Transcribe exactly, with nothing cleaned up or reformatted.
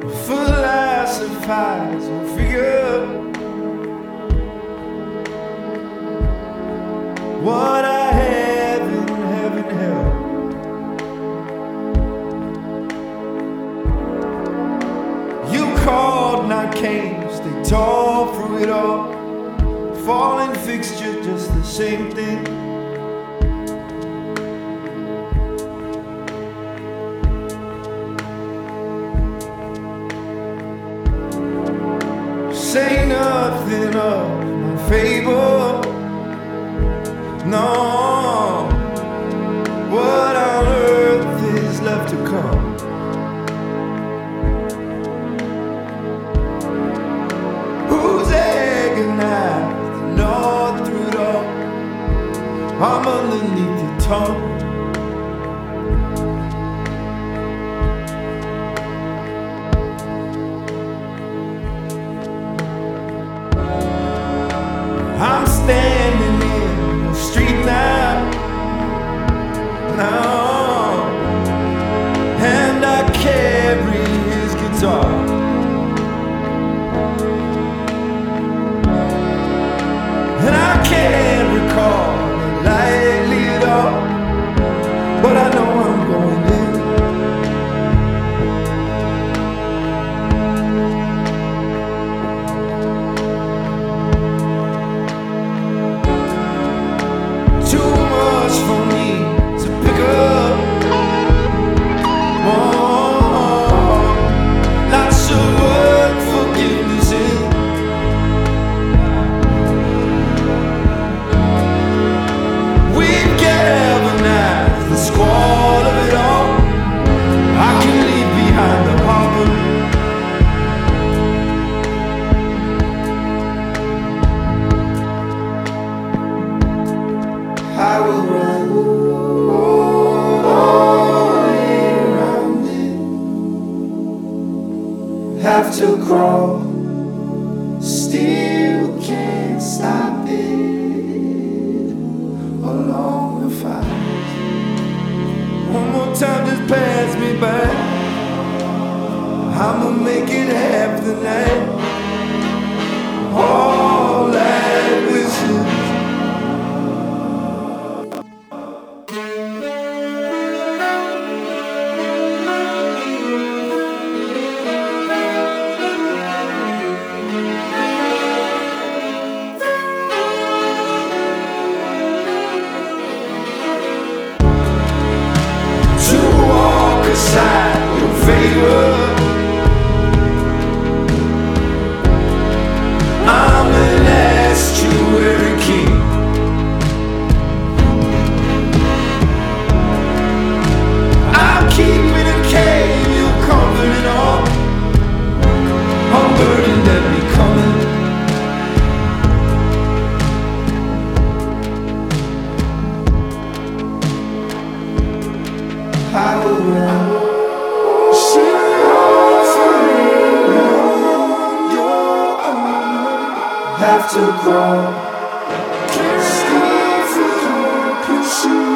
philosophize and figure what I haven't, haven't held. You called, not came, stay tall through it all. Falling fixture, just the same thing. Say nothing of my fable. No, what on earth is left to come? Who's agonized and all through it all? I'm underneath your tongue. I'm standing in the street now, now, and I carry his guitar. And I can't recall it lightly at all, but I know I'm going in. Too much for me to pick up. Oh, lots of work, forgiveness in. We've galvanized the squall of it all. I can leave behind the harbor. I will run all around it. Have to crawl, still can't stop it. Along the fire, one more time, just pass me by. I'ma make it half the night. All that wishes. Aside your favor, I'm an estuary king. I'm keeping a cave, you're coming and all. I'm burdened and becoming. I will run. Have to crawl, can't stay for you, pushing.